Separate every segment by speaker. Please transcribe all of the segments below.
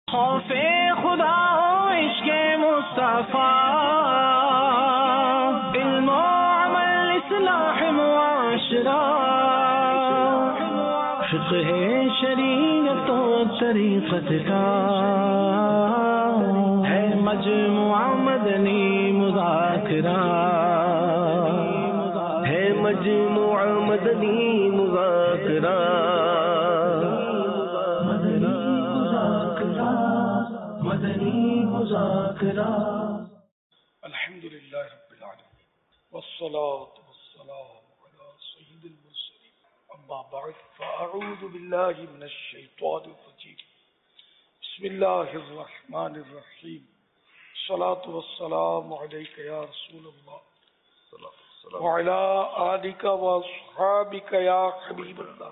Speaker 1: خوف خدا و عشق مصطفیٰ، علم و عمل اصلاح معاشرہ، فقہ شریعت و طریقت کا ہے مجموعہ مدنی مذاکرہ، ہے مجموعہ مدنی مذاکرہ۔
Speaker 2: الحمد للہ رب العالمین والصلاة والسلام على سید المرسلین، اما بعد فاعوذ باللہ من الشیطان الرجیم، بسم اللہ الرحمن الرحیم، الصلاة والسلام علیک یا رسول اللہ وعلی آلک واصحابک یا حبیب اللہ،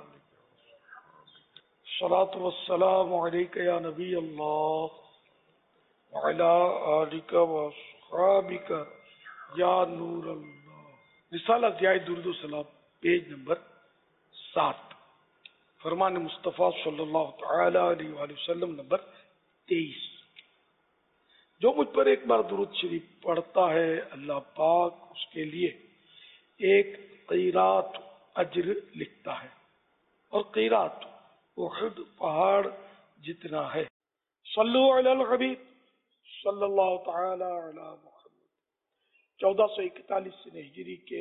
Speaker 2: الصلاة والسلام علیک یا نبی اللہ وعلی آلک واصحابک یا نور اللہ۔ رسالہ ضیاء درود و سلام، پیج نمبر 7، فرمان مصطفیٰ صلی اللہ تعالی علیہ وآلہ وسلم نمبر 23۔ جو مجھ پر ایک بار درود شریف پڑھتا ہے اللہ پاک اس کے لیے ایک قیرات اجر لکھتا ہے، اور قیرات احد پہاڑ جتنا ہے۔ صلو علی الحبیب صلی اللہ تعالی علی محمد۔ 1441 ہجری کے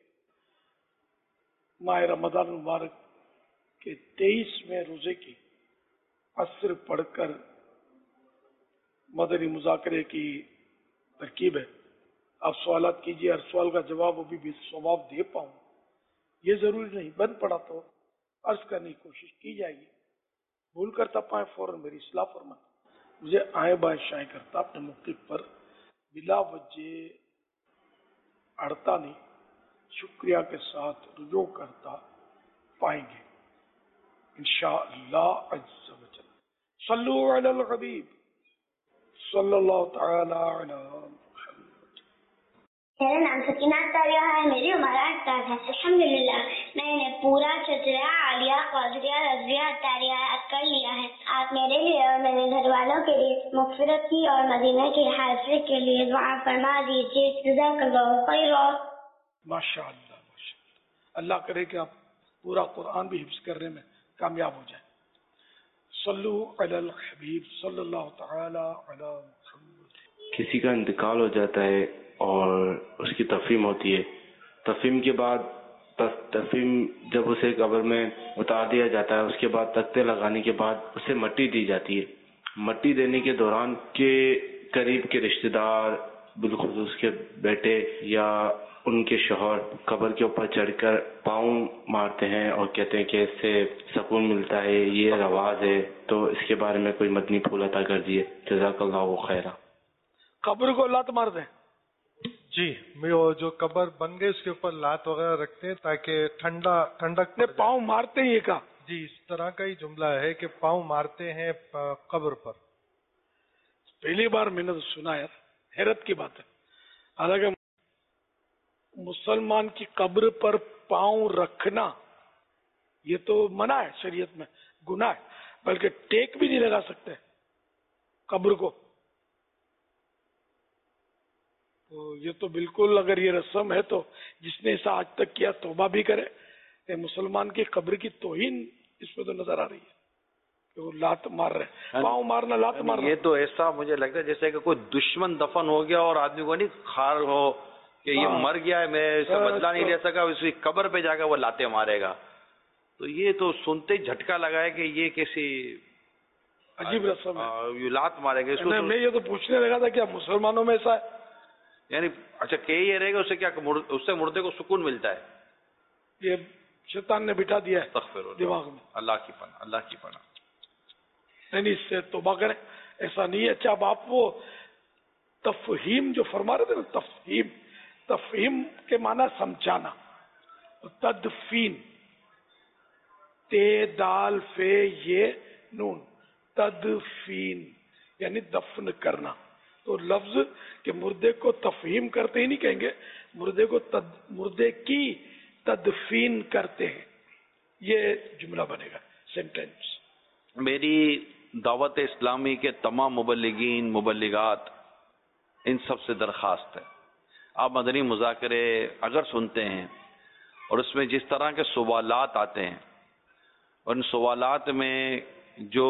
Speaker 2: ماہ رمضان المبارک کے 23ویں روزے کی عصر پڑھ کر مدنی مذاکرے کی ترکیب ہے۔ آپ سوالات کیجیے، ہر سوال کا جواب ابھی بھی ثواب دے پاؤں یہ ضروری نہیں، بند پڑا تو عرض کرنے کی کوشش کی جائے گی، بھول کر تپائیں فوراً میری اصلاح فرمائیں۔ مجھے آئیں بائیں شائیں کرتا اپنے موقف پر بلا وجہ اڑتا نہیں، شکریہ کے ساتھ رجوع کرتا پائیں گے انشاءاللہ عز و جل۔ صلو علی الحبیب صلی اللہ تعالی علی محمد۔
Speaker 3: میرا نام سکینہ تاریہ ہے، میری عمر 8 سال ہے۔ الحمدللہ میں نے پورا چچرا عالیہ قادریہ رضویہ تاریہ کر لیا ہے۔ آپ میرے لیے اور میرے گھر والوں کے لیے مغفرت کی اور مدینہ کی حاضری کے لیے دعا فرما دیجیے۔ جزاک اللہ خیر۔
Speaker 2: ماشاء اللہ ماشاء اللہ، اللہ کرے کہ آپ پورا قرآن بھی حفظ کرنے میں کامیاب ہو جائیں۔ صلو علی الحبیب صلی اللہ تعالی علی محمد۔
Speaker 4: کسی کا انتقال ہو جاتا ہے اور اس کی تفہیم ہوتی ہے، تفہیم کے بعد تفہیم جب اسے قبر میں اتار دیا جاتا ہے، اس کے بعد تختے لگانے کے بعد اسے مٹی دی جاتی ہے۔ مٹی دینے کے دوران کے قریب کے رشتہ دار، بالخصوص کے بیٹے یا ان کے شوہر قبر کے اوپر چڑھ کر پاؤں مارتے ہیں اور کہتے ہیں کہ اس سے سکون ملتا ہے، یہ رواج ہے، تو اس کے بارے میں کوئی مدنی پھول عطا کر دیے، جزاک اللہ خیرہ۔
Speaker 2: قبر کو لات مار دیں؟
Speaker 5: جی، وہ جو قبر بن گئی اس کے اوپر لات وغیرہ رکھتے ہیں تاکہ ٹھنڈک
Speaker 2: نے پاؤں مارتے ہیں، یہ کہا؟
Speaker 5: جی، اس طرح کا ہی جملہ ہے کہ پاؤں مارتے ہیں قبر پر۔
Speaker 2: پہلی بار میں نے تو سنا ہے، حیرت کی بات ہے۔ حالانکہ مسلمان کی قبر پر پاؤں رکھنا یہ تو منع ہے شریعت میں، گناہ ہے، بلکہ ٹیک بھی نہیں لگا سکتے قبر کو۔ تو یہ تو بالکل، اگر یہ رسم ہے تو جس نے اسے آج تک کیا توبہ بھی کرے۔ کہ مسلمان کی قبر کی توہین اس میں تو نظر آ رہی ہے کہ وہ لات مار رہے ہیں، پاؤں مارنا، لات مارنا۔
Speaker 6: یہ تو ایسا مجھے لگتا ہے جیسے کہ کوئی دشمن دفن ہو گیا اور آدمی کو نہیں خار ہو کہ یہ مر گیا ہے، میں اس سے بدلہ نہیں لے سکا، اس کی قبر پہ جا کے وہ لاتے مارے گا۔ تو یہ تو سنتے ہی جھٹکا لگا ہے کہ یہ کیسی
Speaker 2: عجیب رسم ہے،
Speaker 6: یہ لات مارے گا۔
Speaker 2: میں یہ تو پوچھنے لگا تھا کیا مسلمانوں میں ایسا ہے؟
Speaker 6: یعنی اچھا کہ یہ رہے گا، اس سے کیا، اس سے مردے کو سکون ملتا ہے؟
Speaker 2: یہ شیطان نے بٹھا دیا ہے
Speaker 6: استغفر اللہ،
Speaker 2: دماغ میں۔
Speaker 6: اللہ کی پناہ، اللہ کی پناہ۔
Speaker 2: نہیں، اس سے توبہ کریں، ایسا نہیں ہے۔ اچھا، اب آپ وہ تفہیم جو فرما رہے تھے نا، تفہیم کے معنی سمجھانا، تدفین، تے دال فے یہ نون، تدفین یعنی دفن کرنا۔ تو لفظ کہ مردے کو تفہیم کرتے ہی نہیں کہیں گے، مردے کی تدفین کرتے ہیں، یہ جملہ بنے گا، سینٹینس۔
Speaker 6: میری دعوت اسلامی کے تمام مبلغین مبلغات ان سب سے درخواست ہے، آپ مدنی مذاکرے اگر سنتے ہیں اور اس میں جس طرح کے سوالات آتے ہیں، اور ان سوالات میں جو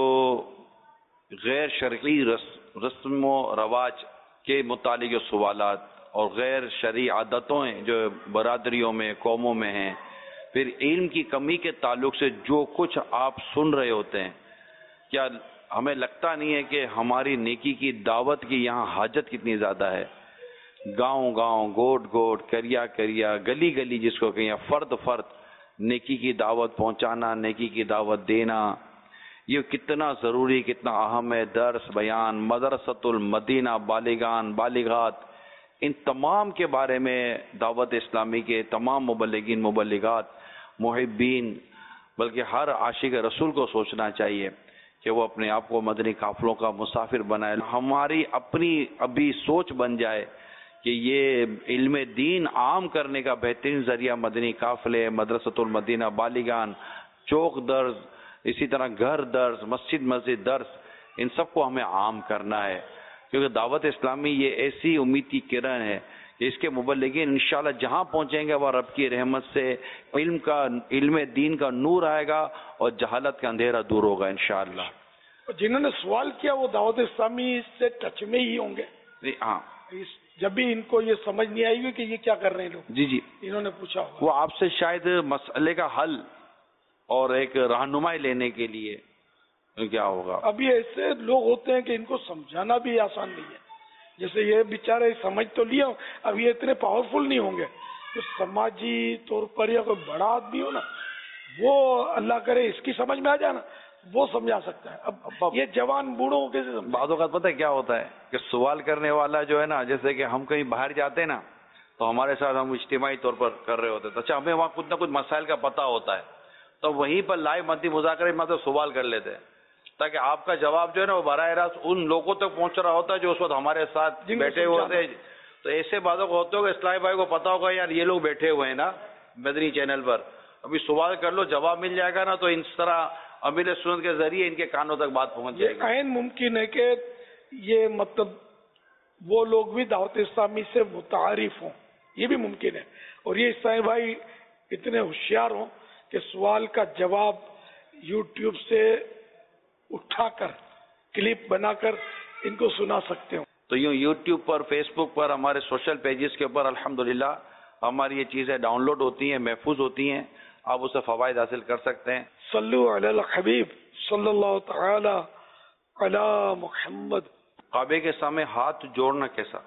Speaker 6: غیر شرعی رسم و رواج کے متعلق جو سوالات اور غیر شرعی عادتوں ہیں جو برادریوں میں قوموں میں ہیں، پھر علم کی کمی کے تعلق سے جو کچھ آپ سن رہے ہوتے ہیں، کیا ہمیں لگتا نہیں ہے کہ ہماری نیکی کی دعوت کی یہاں حاجت کتنی زیادہ ہے؟ گاؤں گاؤں، گوٹ گوٹ، کریا کریا، گلی گلی جس کو کہیں، فرد فرد نیکی کی دعوت پہنچانا، نیکی کی دعوت دینا، یہ کتنا ضروری، کتنا اہم ہے۔ درس بیان، مدرسۃ المدینہ، بالغان بالغات، ان تمام کے بارے میں دعوت اسلامی کے تمام مبلغین مبلغات محبین بلکہ ہر عاشق رسول کو سوچنا چاہیے کہ وہ اپنے آپ کو مدنی قافلوں کا مسافر بنائے۔ ہماری اپنی ابھی سوچ بن جائے کہ یہ علم دین عام کرنے کا بہترین ذریعہ مدنی قافلے، مدرسۃ المدینہ، بالغان، چوک درس، اسی طرح گھر درس، مسجد درس، ان سب کو ہمیں عام کرنا ہے، کیونکہ دعوت اسلامی یہ ایسی امید کی کرن ہے کہ اس کے مبلغین انشاءاللہ جہاں پہنچیں گے وہ رب کی رحمت سے علم دین کا نور آئے گا اور جہالت کا اندھیرا دور ہوگا انشاءاللہ۔
Speaker 2: جنہوں نے سوال کیا وہ دعوت اسلامی سے ٹچ میں ہی ہوں گے؟
Speaker 6: ہاں،
Speaker 2: جب بھی ان کو یہ سمجھ نہیں آئی ہوئی کہ یہ کیا کر رہے ہیں لوگ،
Speaker 6: جی
Speaker 2: انہوں نے پوچھا ہوگا،
Speaker 6: وہ آپ سے شاید مسئلے کا حل اور ایک رہنمائی لینے کے لیے کیا ہوگا۔
Speaker 2: ابھی ایسے لوگ ہوتے ہیں کہ ان کو سمجھانا بھی آسان نہیں ہے، جیسے یہ بیچارے سمجھ تو لیا، اب یہ اتنے پاورفل نہیں ہوں گے، تو سماجی طور پر یا کوئی بڑا آدمی ہو نا، وہ اللہ کرے اس کی سمجھ میں آ جائے نا، وہ سمجھا سکتا ہے۔ اب یہ جوان بوڑھوں کو کیسے سمجھا؟
Speaker 6: بعض اوقات پتہ ہے کیا ہوتا ہے کہ سوال کرنے والا جو ہے نا، جیسے کہ ہم کہیں باہر جاتے ہیں نا تو ہمارے ساتھ ہم اجتماعی طور پر کر رہے ہوتے ہیں، تو اچھا ہمیں وہاں کچھ نہ کچھ مسائل کا پتہ ہوتا ہے، تو وہیں پر لائیو مدنی مذاکرے میں تو سوال کر لیتے ہیں تاکہ آپ کا جواب جو ہے نا وہ براہ راست ان لوگوں تک پہنچ رہا ہوتا ہے جو اس وقت ہمارے ساتھ بیٹھے ہوئے ہوتے ہیں۔ تو ایسے باتوں کو ہوتے ہوگا اسلامی بھائی کو پتا ہوگا یار یہ لوگ بیٹھے ہوئے ہیں نا مدنی چینل پر، ابھی سوال کر لو جواب مل جائے گا نا، تو اس طرح امیر سنت کے ذریعے ان کے کانوں تک بات پہنچ جائے گی۔
Speaker 2: یہ عین ممکن ہے کہ یہ مطلب وہ لوگ بھی دعوت اسلامی سے متعارف ہوں، یہ بھی ممکن ہے، اور یہ اسلامی بھائی اتنے ہوشیار ہوں کہ سوال کا جواب یوٹیوب سے اٹھا کر کلپ بنا کر ان کو سنا سکتے ہوں۔
Speaker 6: تو یوں یوٹیوب پر، فیس بک پر، ہمارے سوشل پیجز کے اوپر الحمدللہ ہماری یہ چیزیں ڈاؤن لوڈ ہوتی ہیں، محفوظ ہوتی ہیں، آپ اسے فوائد حاصل کر سکتے ہیں۔
Speaker 2: صلو علی الحبیب صلی اللہ تعالی علی محمد۔
Speaker 6: کعبے کے سامنے ہاتھ جوڑنا کیسا؟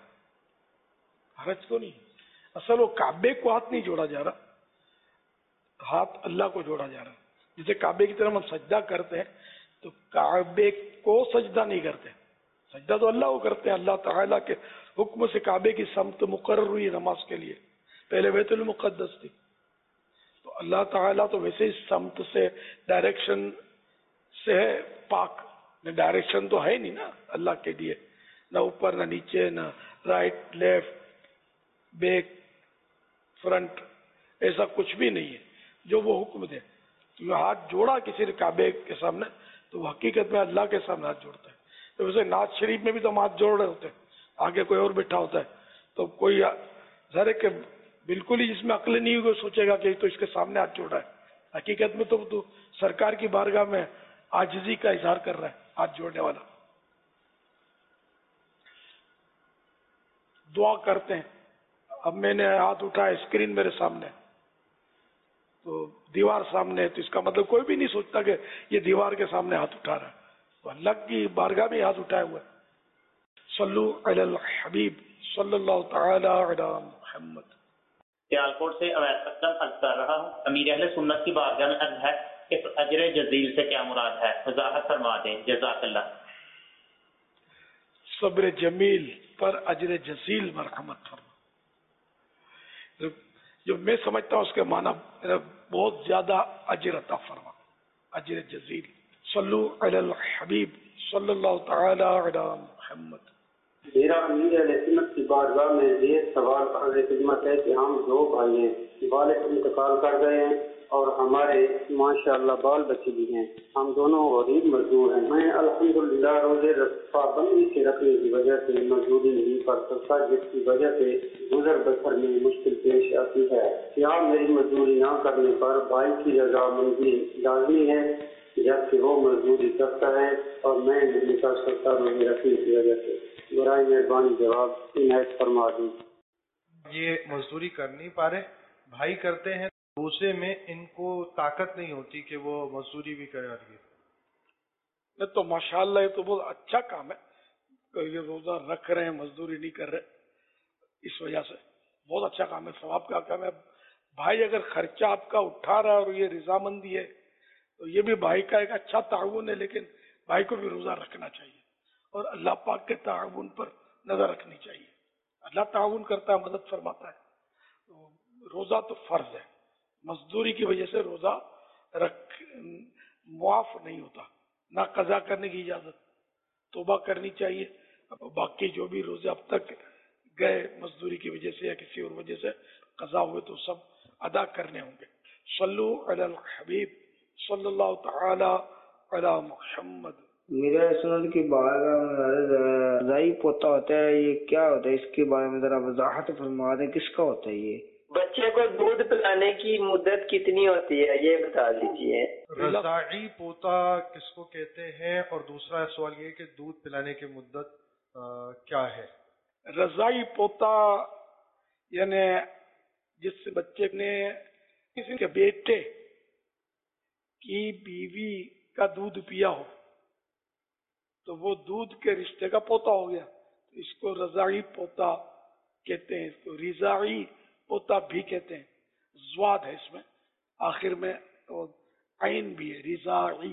Speaker 2: حرج تو نہیں، اصل وہ کعبے کو ہاتھ نہیں جوڑا جا رہا، ہاتھ اللہ کو جوڑا جا رہا ہے۔ جیسے کعبے کی طرف ہم سجدہ کرتے ہیں تو کعبے کو سجدہ نہیں کرتے، سجدہ تو اللہ کو کرتے ہیں، اللہ تعالیٰ کے حکم سے کعبے کی سمت مقرر ہوئی نماز کے لیے، پہلے بیت المقدس تھی، تو اللہ تعالیٰ تو ویسے ہی سمت سے ڈائریکشن سے ہے پاک، ڈائریکشن تو ہے نہیں نا اللہ کے لیے، نہ اوپر نہ نیچے، نہ رائٹ لیفٹ بیک فرنٹ، ایسا کچھ بھی نہیں ہے جو وہ حکم دے۔ تو ہاتھ جوڑا کسی نے کعبے کے سامنے تو وہ حقیقت میں اللہ کے سامنے ہاتھ جوڑتا ہے۔ تو ویسے نعت شریف میں بھی تو ہم ہاتھ جوڑ رہے ہوتے ہیں، آگے کوئی اور بیٹھا ہوتا ہے تو کوئی ظاہر ہے کہ بالکل ہی جس میں عقل نہیں ہوگی سوچے گا کہ تو اس کے سامنے ہاتھ جوڑ رہا ہے، حقیقت میں تو سرکار کی بارگاہ میں عاجزی کا اظہار کر رہا ہے ہاتھ جوڑنے والا۔ دعا کرتے ہیں، اب میں نے ہاتھ اٹھایا، اسکرین میرے سامنے تو دیوار سامنے ہے، تو اس کا مطلب کوئی بھی نہیں سوچتا کہ یہ دیوار کے سامنے ہاتھ اٹھا رہا ہے، تو اللہ کی بارگاہ میں ہاتھ اٹھائے ہوئے۔ صلو علی الحبیب صلی اللہ تعالی علی محمد۔
Speaker 7: سیالکوٹ سے اویس اختر عرض کر رہا ہوں، امیر اہل سنت کی بارگاہ میں عرض ہے کہ اجر جزیل سے کیا مراد ہے، وضاحت فرما دیں، جزاک اللہ۔
Speaker 2: صبر جمیل پر اجر جزیل مرحمت فرما، جو میں سمجھتا ہوں اس کے معنی بہت زیادہ اجر عطا فرما، اجر جزیل۔ صلو علی الحبیب صلی اللہ تعالی علی محمد۔
Speaker 8: میرا امیر اہل سنت کی بارگاہ میں یہ سوال عرض خدمت ہے کہ ہم دو بھائی ہیں، والد انتقال کر گئے ہیں، اور ہمارے ماشاءاللہ بال بچے بھی ہیں. ہم دونوں غریب مزدور ہیں. میں الحمدللہ روزے پابندی سے رکھنے کی وجہ سے مزدوری نہیں کر سکتا، جس کی وجہ سے گزر بسر میں مشکل پیش آتی ہے. کیا میری مزدوری نہ کرنے پر بھائی کی رضامندی لازمی ہے، جبکہ وہ مزدوری کرتا ہے اور میں نہیں کر سکتا روزے رکھنے کی وجہ سے؟ برائے مہربانی جواب عنایت فرما دیں.
Speaker 5: یہ مزدوری کر نہیں پا رہے، بھائی کرتے ہیں، دوسرے میں ان کو طاقت نہیں ہوتی کہ وہ مزدوری بھی کرے. اور
Speaker 2: تو ماشاءاللہ یہ تو بہت اچھا کام ہے، یہ روزہ رکھ رہے ہیں، مزدوری نہیں کر رہے، اس وجہ سے بہت اچھا کام ہے، ثواب کا کام ہے. بھائی اگر خرچہ آپ کا اٹھا رہا ہے اور یہ رضامندی ہے تو یہ بھی بھائی کا ایک اچھا تعاون ہے. لیکن بھائی کو بھی روزہ رکھنا چاہیے اور اللہ پاک کے تعاون پر نظر رکھنی چاہیے. اللہ تعاون کرتا ہے، مدد فرماتا ہے. روزہ تو فرض ہے، مزدوری کی وجہ سے روزہ معاف نہیں ہوتا، نہ قضا کرنے کی اجازت، توبہ کرنی چاہیے. باقی جو بھی روزے اب تک گئے مزدوری کی وجہ سے یا کسی اور وجہ سے قضا ہوئے تو سب ادا کرنے ہوں گے. صلو علی الحبیب صلی اللہ تعالی علی محمد.
Speaker 9: میرا سنن کی رضائی پوتا ہوتا ہے، یہ کیا ہوتا ہے؟ اس کے بارے میں ذرا وضاحت فرما دیں، کس کا ہوتا ہے یہ؟
Speaker 10: بچے کو دودھ پلانے کی مدت کتنی ہوتی ہے یہ بتا دیجیے.
Speaker 5: رضاعی پوتا کس کو کہتے ہیں؟ اور دوسرا سوال یہ کہ دودھ پلانے کی مدت کیا ہے؟
Speaker 2: رضاعی پوتا یعنی جس بچے نے کسی کے بیٹے کی بیوی کا دودھ پیا ہو تو وہ دودھ کے رشتے کا پوتا ہو گیا، تو اس کو رضاعی پوتا کہتے ہیں. اس کو رضاعی پوتا بھی کہتے ہیں. زواد ہے اس میں، آخر میں عین بھی ہے، رضاعی.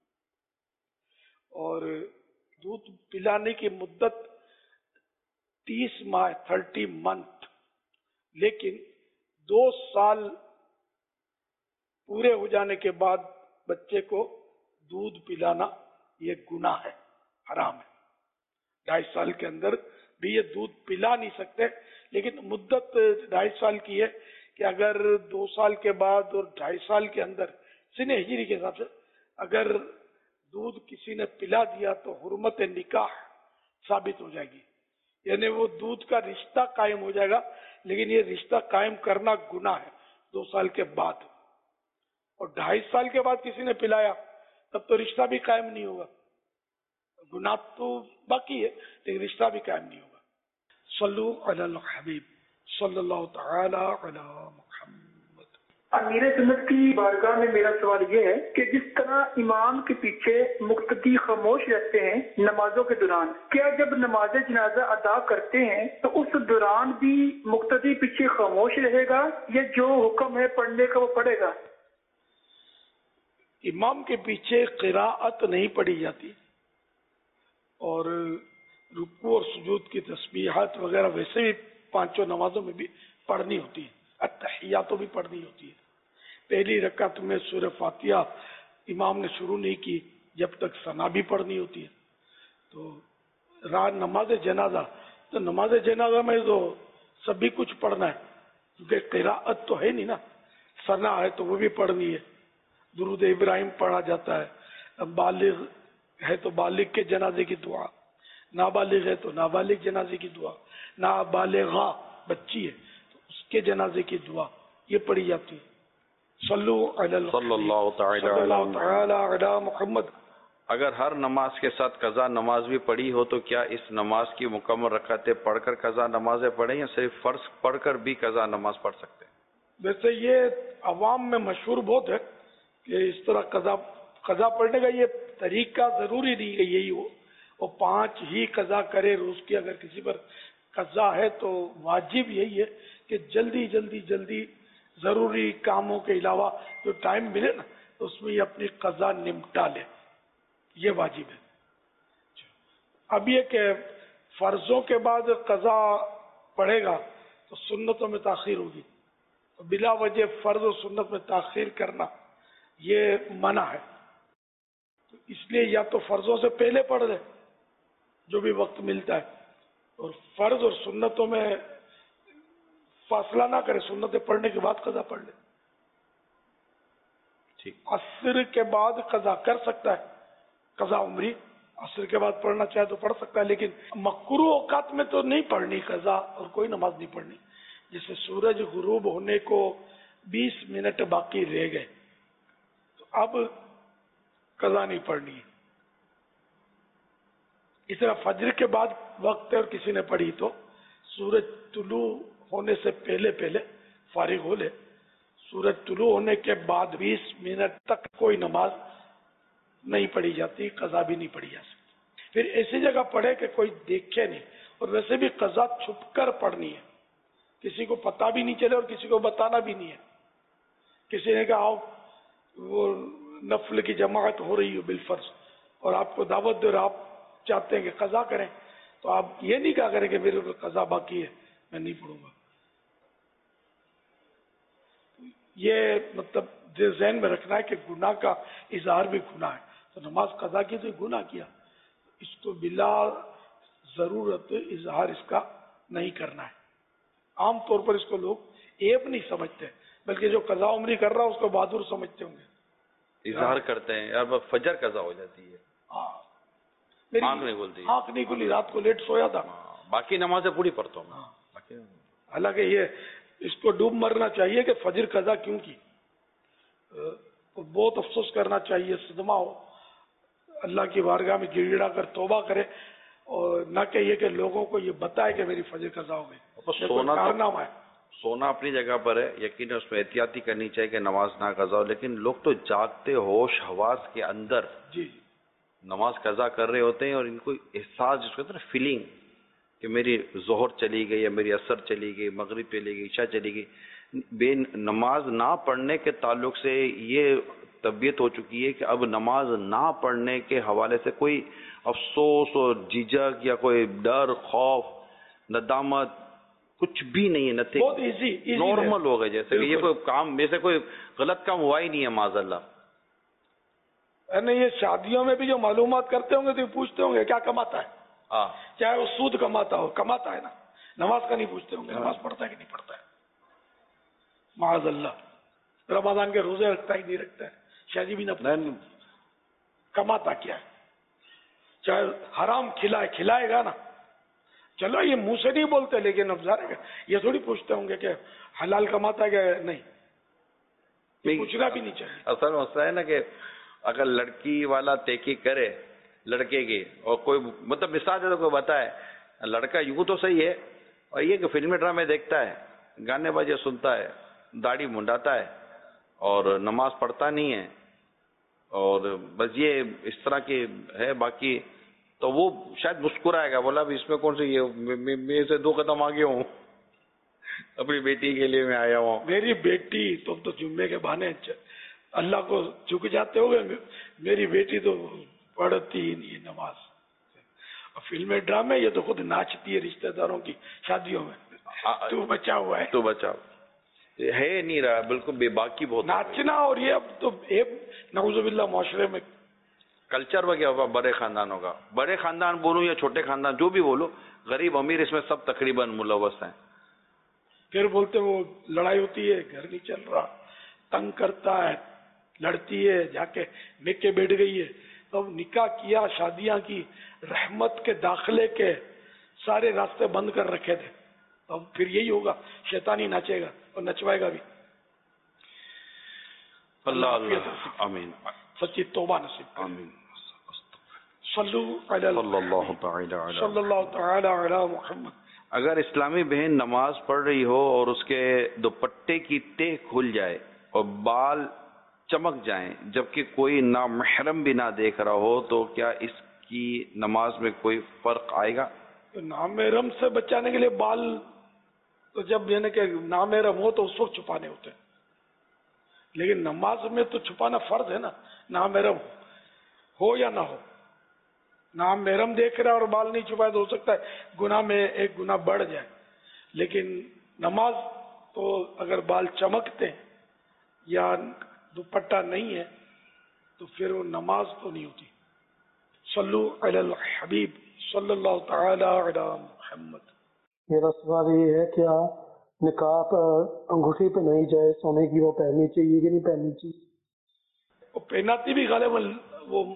Speaker 2: اور دودھ پلانے کی مدت 30 ماہ 30 منتھ، لیکن 2 سال پورے ہو جانے کے بعد بچے کو دودھ پلانا یہ گناہ ہے، حرام ہے. 2.5 سال کے اندر بھی یہ دودھ پلا نہیں سکتے، لیکن مدت 2.5 سال کی ہے کہ اگر 2 سال کے بعد اور 2.5 سال کے اندر سن ہجری کے حساب سے اگر دودھ کسی نے پلا دیا تو حرمت نکاح ثابت ہو جائے گی، یعنی وہ دودھ کا رشتہ قائم ہو جائے گا. لیکن یہ رشتہ قائم کرنا گناہ ہے 2 سال کے بعد. اور 2.5 سال کے بعد کسی نے پلایا تب تو رشتہ بھی قائم نہیں ہوگا، گناہ تو باقی ہے لیکن رشتہ بھی قائم نہیں ہوگا. صلو علی الحبیب صلی اللہ تعالی علی محمد.
Speaker 11: امیر سنت کی بارگاہ میں میرا سوال یہ ہے کہ جس طرح امام کے پیچھے مقتدی خاموش رہتے ہیں نمازوں کے دوران، کیا جب نماز جنازہ ادا کرتے ہیں تو اس دوران بھی مقتدی پیچھے خاموش رہے گا یا جو حکم ہے پڑھنے کا وہ پڑھے گا؟
Speaker 2: امام کے پیچھے قراءت نہیں پڑھی جاتی اور رکوع اور سجود کی تسبیحات وغیرہ ویسے بھی 5 نمازوں میں بھی پڑھنی ہوتی ہے، التحیاتوں بھی پڑھنی ہوتی ہے. پہلی رکعت میں سورہ فاتحہ امام نے شروع نہیں کی جب تک ثنا بھی پڑھنی ہوتی ہے. تو نماز جنازہ، تو نماز جنازہ میں تو سبھی کچھ پڑھنا ہے کیونکہ قراءت تو ہے نہیں نا، ثنا ہے تو وہ بھی پڑھنی ہے. درود ابراہیم پڑھا جاتا ہے، بالغ ہے تو بالغ کے جنازے کی دعا، نابالغ ہے تو نابالغ جنازے کی دعا، نابالغہ بچی ہے تو اس کے جنازے کی دعا یہ پڑھی جاتی ہے. صلو علی
Speaker 6: صلی اللہ تعالی
Speaker 2: علی محمد.
Speaker 6: اگر ہر نماز کے ساتھ قضا نماز بھی پڑھی ہو تو کیا اس نماز کی مکمل رکعتیں پڑھ کر قضا نمازیں پڑھیں یا صرف فرض پڑھ کر بھی قضا نماز پڑھ سکتے ہیں؟
Speaker 2: ویسے یہ عوام میں مشہور بہت ہے کہ اس طرح قضا پڑھنے کا یہ طریقہ ضروری نہیں کہ یہی ہو، اور 5 ہی قضا کرے روز کی. اگر کسی پر قضا ہے تو واجب یہی ہے کہ جلدی جلدی جلدی ضروری کاموں کے علاوہ جو ٹائم ملے نا تو اس میں یہ اپنی قضا نمٹا لے، یہ واجب ہے. اب یہ کہ فرضوں کے بعد قضا پڑھے گا تو سنتوں میں تاخیر ہوگی، تو بلا وجہ فرض و سنت میں تاخیر کرنا یہ منع ہے. تو اس لیے یا تو فرضوں سے پہلے پڑھ لے جو بھی وقت ملتا ہے، اور فرض اور سنتوں میں فاصلہ نہ کرے، سنتیں پڑھنے کے بعد قضا پڑھ لے. असर के बाद कजा कर सकता है, कजा उम्री असर के बाद पढ़ना चाहे तो पढ़ सकता है, लेकिन मकरू औकात में तो नहीं पढ़नी कजा और कोई नमाज नहीं पढ़नी। जैसे सूरज गुरूब होने को 20 मिनट बाकी रह गए तो अब कजा नहीं पढ़नी है। इस तरह फजर के बाद वक्त है और किसी ने पढ़ी तो सूरज तुलू होने से पहले पहले फारिग हो ले, सूरज तुलू होने के बाद 20 मिनट तक कोई नमाज नहीं पढ़ी जाती, कजा भी नहीं पढ़ी जा सकती। फिर ऐसी जगह पढ़े कि कोई देखे नहीं, और वैसे भी कजा छुप कर पढ़नी है, किसी को पता भी नहीं चले और किसी को बताना भी नहीं है। किसी ने कहा आओ वो नफल की जमात हो रही हो बिलफर्ज और आपको दावत दे और आप चाहते हैं कि कजा करें, तो आप ये नहीं कहा करें कि मेरे को कजा बाकी है मैं नहीं पढ़ूंगा। ये मतलब ज़हन में रखना है कि गुनाह का इजहार भी गुनाह है, तो नमाज कजा की तो गुनाह किया, इसको बिला जरूरत इजहार इसका नहीं करना है। आम तौर पर इसको लोग ऐब नहीं समझते, बल्कि जो कजा उम्री कर रहा है उसको बहादुर समझते होंगे,
Speaker 6: इजहार करते हैं यार फजर कजा हो जाती है,
Speaker 2: मेरी
Speaker 6: आँख नहीं खुलती,
Speaker 2: आँख नहीं खुली, रात को लेट सोया था,
Speaker 6: बाकी नमाजें पूरी पढ़ता हूँ।
Speaker 2: हालांकि ये इसको डूब मरना चाहिए कि फजर कजा क्यों की, तो बहुत अफसोस करना चाहिए, सदमा हो, अल्लाह की बारगाह में गिड़गिड़ा कर तौबा करे और न कहिए कि लोगों को ये बताए कि मेरी फजर कजा हो गई। कारनामा है,
Speaker 6: सोना अपनी जगह पर है, यकीन है उसमें एहतियाती करनी चाहिए कि नमाज ना कजा हो, लेकिन लोग तो जागते होश हवास के अंदर
Speaker 2: जी
Speaker 6: नमाज कजा कर रहे होते हैं और इनको एहसास जिसको कहते हैं फीलिंग कि मेरी जोहर चली गई या मेरी असर चली गई, मगरिब चली गई, इशा चली गई, बे नमाज ना पढ़ने के ताल्लुक से ये तबीयत हो चुकी है कि अब नमाज ना पढ़ने के हवाले से कोई अफसोस और झिझक या कोई डर खौफ नदामत कुछ भी नहीं है, नथिंग,
Speaker 2: बहुत इजी
Speaker 6: नॉर्मल हो गए, जैसे कि ये कोई काम, जैसे कोई गलत काम हुआ ही नहीं है माज़अल्लाह।
Speaker 2: नहीं, ये शादियों में भी जो मालूमात करते होंगे तो पूछते होंगे क्या कमाता है, चाहे वो सूद कमाता हो, कमाता है ना, नमाज का नहीं पूछते होंगे, नमाज पढ़ता है कि नहीं पढ़ता है, माज़अल्लाह रमजान के रोजे रखता ही नहीं रखता है, शादी भी ना कमाता क्या है, चाहे हराम खिलाएगा ना, चलो ये मुंह से नहीं बोलते, लेकिन अब जाने ये थोड़ी पूछते होंगे कि हलाल कमाता है क्या नहीं, पूछना भी नहीं चाहिए।
Speaker 6: असल मसला है ना कि अगर लड़की वाला तहकीक करे लड़के की और कोई मतलब मिसाल है तो कोई बताए लड़का यूं तो सही है और ये कि फिल्मी ड्रामे देखता है, गाने बाजे सुनता है, दाढ़ी मुंडाता है और नमाज पढ़ता नहीं है और बस ये इस तरह की है, बाकी तो वो शायद मुस्कुराएगा, बोला अब इसमें कौन सी, ये मैं से 2 कदम आगे हूँ, अपनी बेटी के लिए मैं आया हूँ। मेरी बेटी तुम तो जुम्मे के बहाने अल्लाह को झुक जाते हो, मेरी बेटी तो पढ़ती ही नहीं है नमाज। फिल्में ड्रामे ये तो खुद नाचती है रिश्तेदारों की शादियों में, तू बचा हुआ है, तू बचाओ, है नहीं रहा, बिल्कुल बेबाकी बहुत नाचना, और ये अब तो नऊजुबिल्लाह माशरे में कल्चर वगैरह होगा बड़े खानदानों का, बड़े खानदान बोलूं या छोटे खानदान जो भी बोलो, गरीब अमीर इसमें सब तकरीबन मुलव्वस हैं। फिर बोलते वो लड़ाई होती है, घर नहीं चल रहा, तंग करता है, लड़ती है, जाके निके बैठ गई है, तो निकाह किया, शादियां की, रहमत के दाखिले के सारे रास्ते बंद कर रखे थे, तो फिर यही होगा, शैतान ही नाचेगा और नचवाएगा भी। अल्लाह आमीन, सच्ची तौबा नसीब आमीन। सल्लल्लाहु तआला अला मुहम्मद। अगर इस्लामी बहन नमाज पढ़ रही हो और उसके दुपट्टे की तह खुल जाए और बाल चमक जाएं जबकि कोई ना महरम भी ना देख रहा हो, तो क्या इसकी नमाज में कोई फर्क आएगा? तो नामहरम से बचाने के लिए बाल तो जब यानी कि नामहरम हो तो उस वक्त छुपाने होते हैं, लेकिन नमाज में तो छुपाना फर्ज है ना, नामहरम हो या ना हो। नामहरम देख रहा है और बाल नहीं छुपाए तो हो सकता है गुनाह में एक गुनाह बढ़ जाए, लेकिन नमाज तो अगर बाल चमकते हैं या दुपट्टा नहीं है तो फिर वो नमाज तो नहीं होती। सल्लु अलल हबीब सल्लल्लाहु तआला अला मुहम्मद।
Speaker 12: मेरा सवाल ये है, क्या निकाब अंगूठी पे नहीं जाए सोने की, वो पहननी चाहिए कि नहीं पहननी चाहिए?
Speaker 2: पहनाती भी गालिबन वो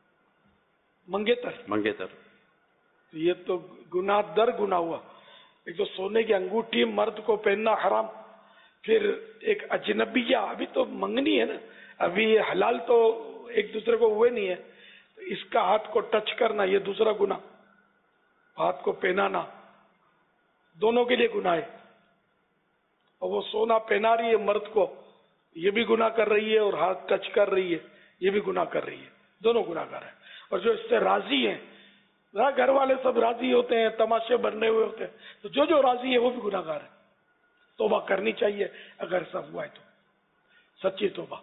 Speaker 2: मंगेतर। ये तो गुनाह दर गुनाह हुआ। एक तो सोने की अंगूठी मर्द को पहनना हराम, फिर एक अजनबिया, अभी तो मंगनी है ना, अभी ये हलाल तो एक दूसरे को हुए नहीं है, तो इसका हाथ को टच करना ये दूसरा गुनाह, हाथ को पहनाना दोनों के लिए गुनाह है। और वो सोना पहना रही है मर्द को, ये भी गुनाह कर रही है, और हाथ टच कर रही है, ये भी गुनाह कर रही है, दोनों गुनाहगार है। और जो इससे राजी है, घर वाले सब राजी होते हैं, तमाशे बनने हुए होते हैं, तो जो राजी है वो भी गुनाहगार है। तौबा करनी चाहिए अगर सब हुआ है तो, सच्ची तौबा।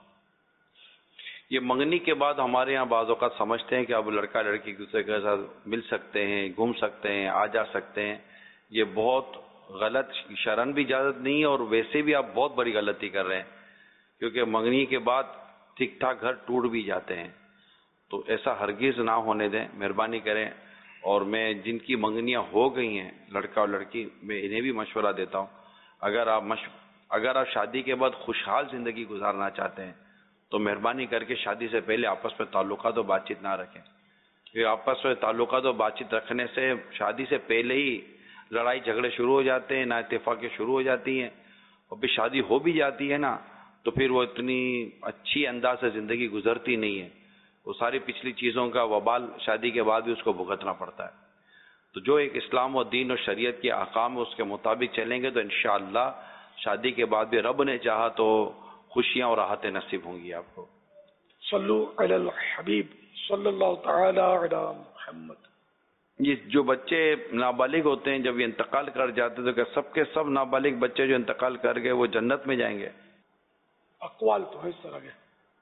Speaker 6: ये मंगनी के बाद हमारे यहाँ बाज़ों का समझते हैं कि अब लड़का लड़की एक दूसरे के साथ मिल सकते हैं, घूम सकते हैं, आ जा सकते हैं। ये बहुत गलत, शरन भी इजाज़त नहीं है, और वैसे भी आप बहुत बड़ी गलती कर रहे हैं, क्योंकि मंगनी के बाद ठीक ठाक घर टूट भी जाते हैं। तो ऐसा हरगिज़ ना होने दें, मेहरबानी करें। और मैं जिनकी मंगनियाँ हो गई हैं, लड़का और लड़की, मैं इन्हें भी मशवरा देता हूँ, अगर आप शादी के बाद खुशहाल ज़िंदगी गुजारना चाहते हैं तो मेहरबानी करके शादी से पहले आपस में ताल्लुकात और बातचीत ना रखें। क्योंकि आपस में ताल्लुकात और बातचीत रखने से शादी से पहले ही लड़ाई झगड़े शुरू हो जाते हैं, नाइत्तेफाक़ें शुरू हो जाती हैं, और फिर शादी हो भी जाती है ना, तो फिर वो इतनी अच्छी अंदाज से ज़िंदगी गुजरती नहीं है। वो सारी पिछली चीज़ों का वबाल शादी के बाद भी उसको भुगतना पड़ता है। तो जो एक इस्लाम और दीन और शरीयत के अहकाम है उसके मुताबिक चलेंगे तो इंशाअल्लाह शादी के बाद भी रब ने चाहा तो खुशियाँ और राहतें नसीब होंगी आपको।
Speaker 2: सल्लु अलल हबीब सल्लल्लाहु तआला अला मुहम्मद।
Speaker 6: ये जो बच्चे नाबालिग होते हैं जब ये इंतकाल कर जाते हैं तो क्या सबके सब नाबालिग बच्चे जो इंतकाल कर गए वो जन्नत में जाएंगे?
Speaker 2: अक़वाल तो है इस तरह के।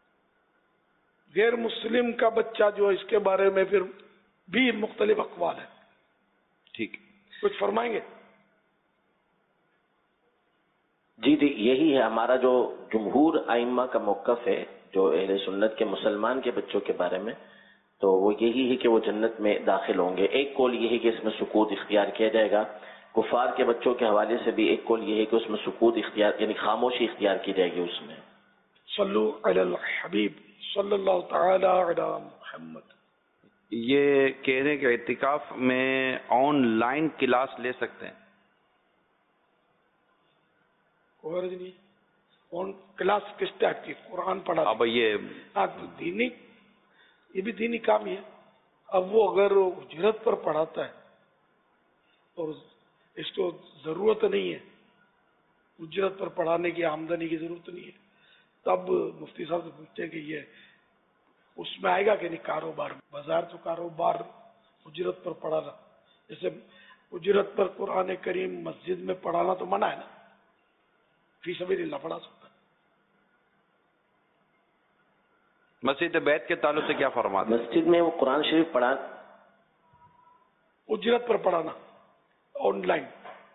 Speaker 2: गैर मुस्लिम का बच्चा जो है इसके बारे में फिर भी मुख्तलिफ अक़वाल है।
Speaker 6: ठीक,
Speaker 2: कुछ फरमाएंगे?
Speaker 13: जी यही है हमारा जो जमहूर आइम्मा का मौक़िफ़ है जो अहले सुन्नत के मुसलमान के बच्चों के बारे में, तो वो यही है कि वो जन्नत में दाखिल होंगे। एक कौल ये है कि इसमें सुकूत इख्तियार किया जाएगा। कुफार के बच्चों के हवाले से भी एक कौल ये है कि उसमें सुकूत इख्तियार यानी खामोशी इख्तियार की जाएगी उसमें।
Speaker 2: सल्लु अलल हबीब सल्लल्लाहु तआला अला मुहम्मद।
Speaker 6: ये कह रहे हैं कि इतिकाफ में ऑनलाइन क्लास ले सकते हैं?
Speaker 2: कोई हर्ज नहीं। ऑन क्लास किस टाइप की? कुरान पढ़ा?
Speaker 6: अब ये
Speaker 2: दीनी, ये भी दीनी काम ही है। अब वो अगर उजरत पर पढ़ाता है और इसको जरूरत नहीं है, उजरत पर पढ़ाने की आमदनी की जरूरत नहीं है, तब मुफ्ती साहब से पूछते हैं कि ये उसमें आएगा कि नहीं कारोबार? बाजार तो कारोबार उजरत पर पढ़ाना, जैसे उजरत पर कुरान करीम मस्जिद में पढ़ाना तो मना है ना, फी सबीलिल्लाह पढ़ा सकता है।
Speaker 6: मस्जिद बैत के ताल्लुक से क्या फरमाते?
Speaker 13: मस्जिद में वो कुरान शरीफ पढ़ा,
Speaker 2: उजरत पर पढ़ाना ऑनलाइन।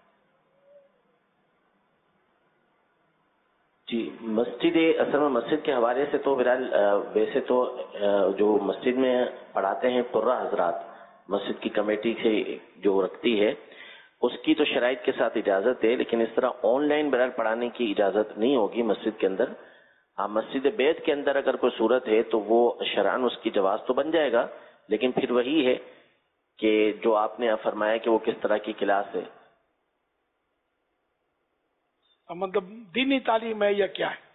Speaker 13: जी मस्जिद असल में मस्जिद के हवाले से तो वैसे तो जो मस्जिद में पढ़ाते हैं पुर्रा हजरात, मस्जिद की कमेटी से जो रखती है उसकी तो शराइत के साथ इजाजत है, लेकिन इस तरह ऑनलाइन बगैर पढ़ाने की इजाजत नहीं होगी मस्जिद के अंदर। हाँ मस्जिद बैत के अंदर अगर कोई सूरत है तो वो शरान उसकी जवाज तो बन जाएगा, लेकिन फिर वही है कि जो आपने फरमाया कि वो किस तरह की क्लास है,
Speaker 2: मतलब दीनी तालीम है या क्या है?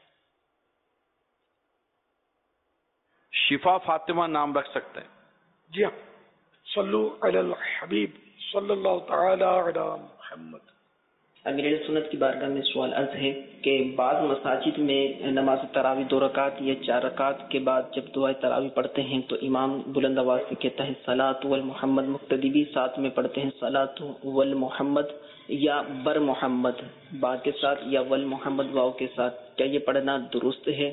Speaker 6: शिफा फातिमा नाम रख सकते हैं।
Speaker 2: जी हाँ। सल्लु अलल हबीब सल्लल्लाहु तआला अला मुहम्मद।
Speaker 14: अमीर सुन्नत की बारगाह में सवाल अर्ज है कि बाद मसाजिद में नमाज तरावी 2 रकात या 4 रकात के बाद जब दुआ तरावी पढ़ते हैं तो इमाम बुलंद आवाज से कहता है सलात वल मोहम्मद, मुक्तदी भी साथ में पढ़ते हैं सलात वल मोहम्मद या बर मोहम्मद बा के साथ या वल मोहम्मद वाव के साथ, क्या ये पढ़ना दुरुस्त है?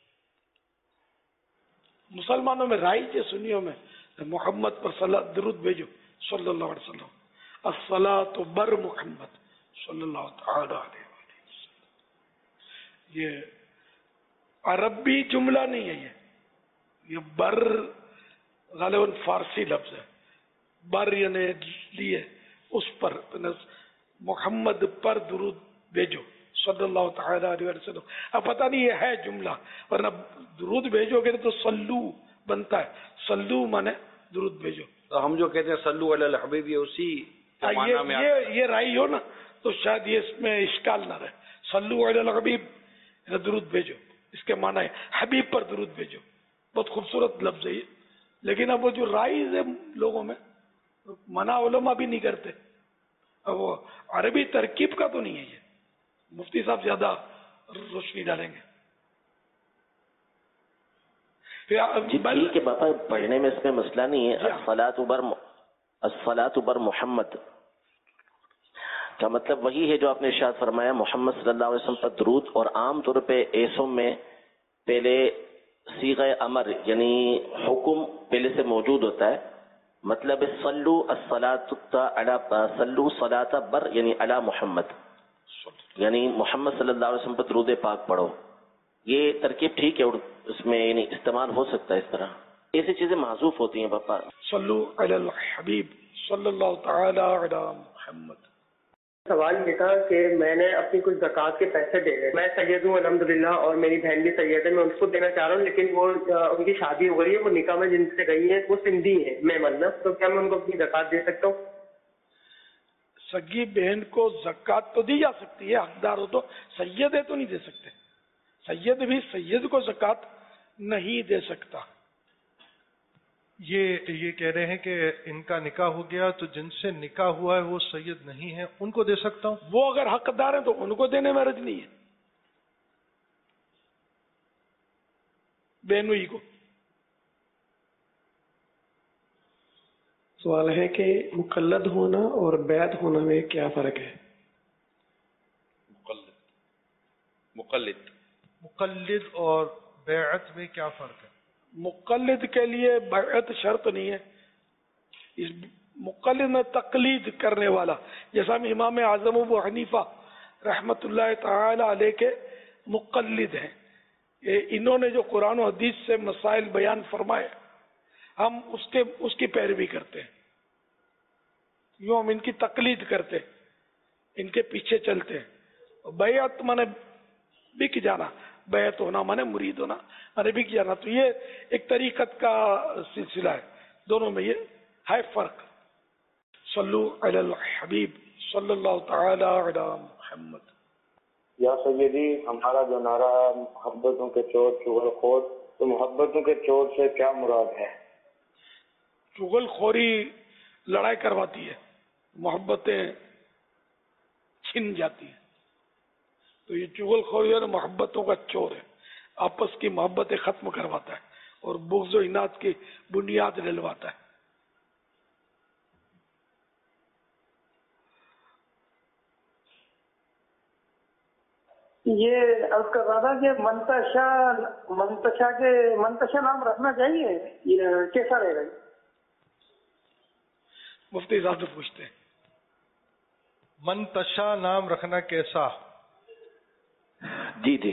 Speaker 2: मुसलमानों में राइज है, सुन्नियों में मोहम्मद पर सलात दुरूद भेजो सल्लल्लाहु अलैहि वसल्लम, अस्सलातु बर मोहम्मद सल्लल्लाहु तआला अलैहि वसल्लम। ये अरबी जुमला नहीं है, ये बर गालिबन फारसी लफ्ज है। बर यानी लिए उस पर, मोहम्मद पर दुरूद भेजो صلی اللہ تعالی علیہ وسلم. اب پتہ نہیں یہ ہے جملہ، ورنہ درود بھیجو گے تو سلو بنتا ہے. سلو مانے درود بھیجو.
Speaker 6: تو ہم جو کہتے ہیں صلو علی الحبیب، یہ اسی معنی میں
Speaker 2: یہ رائی ہو نا تو شاید یہ اس میں اشکال نہ رہے. صلو علی الحبیب درود بھیجو، اس کے معنی ہے حبیب پر درود بھیجو. بہت خوبصورت لفظ ہے یہ، لیکن اب وہ جو رائز ہے لوگوں میں منع علماء بھی نہیں کرتے. اب وہ عربی ترکیب کا تو نہیں ہے، یہ مفتی صاحب زیادہ روشنی ڈالیں گے.
Speaker 13: جی ٹھیک ہے باپا، پڑھنے میں اس میں مسئلہ نہیں ہے. الصلاۃ بر محمد کا مطلب وہی ہے جو آپ نے ارشاد فرمایا، محمد صلی اللہ علیہ وسلم پر درود. اور عام طور پہ ایسوں میں پہلے صیغہ امر یعنی حکم پہلے سے موجود ہوتا ہے. مطلب صلو صلاۃ بر یعنی علی محمد، یعنی محمد صلی اللہ علیہ وسلم پر درود پاک پڑھو. یہ ترکیب ٹھیک ہے، اس میں یعنی استعمال ہو سکتا ہے. اس طرح ایسی چیزیں محذوف ہوتی ہیں پاپا.
Speaker 2: صلو علی الحبیب صلی اللہ تعالی علی محمد.
Speaker 10: سوال یہ تھا کہ میں نے اپنی کچھ زکوٰۃ کے پیسے دے رہے، میں سید ہوں الحمدللہ، اور میری بہن بھی سید ہے، میں اس کو دینا چاہ رہا ہوں، لیکن وہ ان کی شادی ہو گئی ہے، وہ نکاح میں جن سے گئی ہے وہ سندھی ہیں میں مطلب، تو کیا میں ان کو اپنی زکوٰۃ دے سکتا ہوں؟
Speaker 2: سگی بہن کو زکوٰۃ تو دی جا سکتی ہے، حقدار ہو تو. سید ہے تو نہیں دے سکتے. سید بھی سید کو زکوٰۃ نہیں دے سکتا.
Speaker 5: یہ کہہ رہے ہیں کہ ان کا نکاح ہو گیا تو جن سے نکاح ہوا ہے وہ سید نہیں ہے، ان کو دے سکتا ہوں؟
Speaker 2: وہ اگر حقدار ہیں تو ان کو دینے میں حرج نہیں ہے، بہنوئی کو.
Speaker 12: سوال ہے کہ مقلد ہونا اور بیعت ہونا میں کیا فرق ہے؟
Speaker 5: مقلد اور بیعت میں کیا فرق ہے؟
Speaker 2: مقلد کے لیے بیعت شرط نہیں ہے. اس مقلد میں تقلید کرنے والا، جیسا امام اعظم ابو حنیفہ رحمت اللہ تعالی علیہ کے مقلد ہیں. انہوں نے جو قرآن و حدیث سے مسائل بیان فرمائے ہم اس کی پیروی کرتے ہیں. یوں ہم ان کی تقلید کرتے، ان کے پیچھے چلتے ہیں. بیعت مانے بک جانا، بیعت ہونا مانے مرید ہونا مانے بک جانا. تو یہ ایک طریقت کا سلسلہ ہے، دونوں میں یہ ہے فرق. صلو علی الحبیب صلی اللہ تعالی علی محمد.
Speaker 15: یا سیدی، ہمارا جو نعرہ ہے محبتوں کے چور چغل خور، تو محبتوں کے چور سے کیا مراد ہے؟
Speaker 2: چغل خوری لڑائی کرواتی ہے، محبتیں چھن جاتی ہیں. تو یہ چغل خوری ہے، محبتوں کا چور ہے، آپس کی محبتیں ختم کرواتا ہے اور بغض و عناد کی بنیاد ڈلواتا ہے.
Speaker 11: یہ عرض کر رہا تھا کہ منتشا نام رکھنا چاہیے، یہ کیسا رہے گا؟
Speaker 2: مفتی صاحب سے پوچھتے ہیں.
Speaker 5: منتشا نام رکھنا کیسا؟
Speaker 13: جی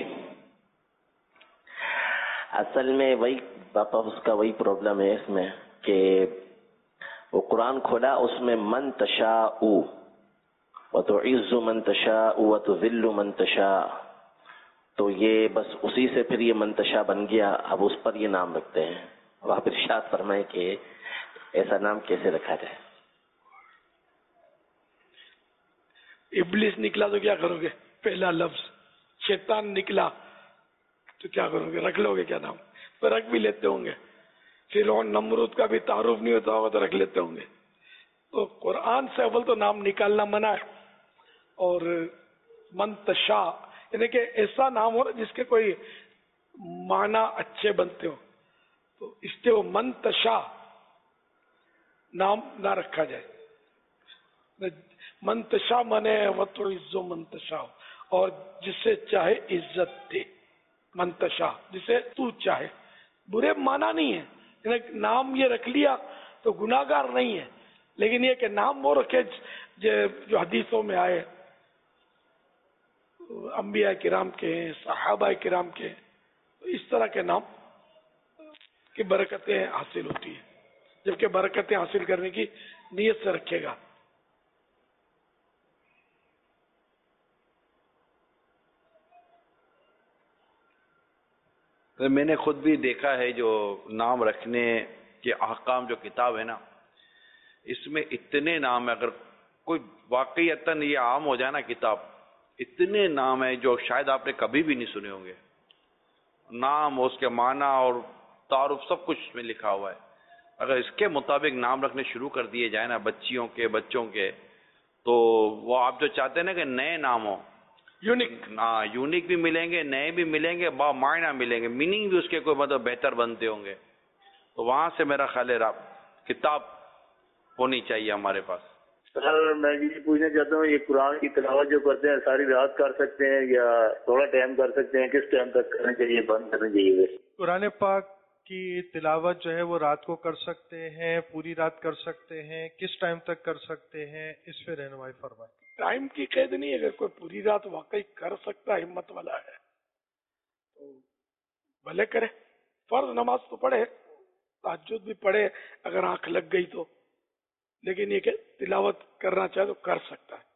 Speaker 13: اصل میں وہی پاپا اس کا وہی پرابلم ہے اس میں کہ وہ قرآن کھولا، اس میں من تشاء وتعز من تشاء وتذل من تشاء، تو یہ بس اسی سے پھر یہ منتشا بن گیا. اب اس پر یہ نام رکھتے ہیں. اب آپ ارشاد فرمائیں کہ ایسا نام کیسے رکھا جائے؟
Speaker 2: ابلیس نکلا تو کیا کرو گے؟ پہلا لفظ شیطان نکلا تو کیا کرو گے؟ رکھ لو گے کیا نام؟ تو رکھ بھی لیتے ہوں گے. فرعون نمرود کا بھی تعارف نہیں ہوتا ہوگا تو رکھ لیتے ہوں گے. تو قرآن سے اول تو نام نکالنا منع ہے. اور منتشا یعنی کہ ایسا نام ہو جس کے کوئی معنی اچھے بنتے ہو، تو اس کے وہ منتشا نام نہ رکھا جائے. منتشا مانے وتعز منتشا، اور جسے چاہے عزت دے. منتشا جسے تو چاہے، برے معنی نہیں ہے. یعنی نام یہ رکھ لیا تو گناہگار نہیں ہے، لیکن یہ کہ نام وہ رکھے جو حدیثوں میں آئے، انبیاء کرام کے ہیں، صحابہ کرام کے ہیں، تو اس طرح کے نام کی برکتیں حاصل ہوتی ہیں. جبکہ برکتیں حاصل کرنے کی نیت سے رکھے گا.
Speaker 6: میں نے خود بھی دیکھا ہے جو نام رکھنے کے احکام جو کتاب ہے نا، اس میں اتنے نام ہے، اگر کوئی واقعیتاً یہ عام ہو جائے نا کتاب، اتنے نام ہیں جو شاید آپ نے کبھی بھی نہیں سنے ہوں گے. نام، اس کے معنی اور تعارف سب کچھ اس میں لکھا ہوا ہے. اگر اس کے مطابق نام رکھنے شروع کر دیے جائیں نا بچیوں کے، بچوں کے، تو وہ آپ جو چاہتے ہیں نا کہ نئے نام ہوں، یونیک بھی ملیں گے، نئے بھی ملیں گے، با معنی ملیں گے، میننگ بھی اس کے کوئی مطلب بہتر بنتے ہوں گے. تو وہاں سے میرا خیال ہے کتاب ہونی چاہیے ہمارے پاس.
Speaker 15: سر میں یہ پوچھنا چاہتا ہوں، یہ قرآن کی تلاوت جو کرتے ہیں ساری رات کر سکتے ہیں یا تھوڑا ٹائم کر سکتے ہیں؟ کس ٹائم تک کرنا چاہیے، بند کرنا چاہیے؟
Speaker 5: قرآن پاک کی تلاوت جو ہے وہ رات کو کر سکتے ہیں، پوری رات کر سکتے ہیں، کس ٹائم تک کر سکتے ہیں، اس پہ رہنمائی فرمائیں.
Speaker 2: ٹائم کی قید نہیں. اگر کوئی پوری رات واقعی کر سکتا ہے، ہمت والا ہے، تو بھلے کرے. فرض نماز تو پڑھے، تہجد بھی پڑھے اگر آنکھ لگ گئی تو، لیکن یہ کہ تلاوت کرنا چاہے تو کر سکتا ہے،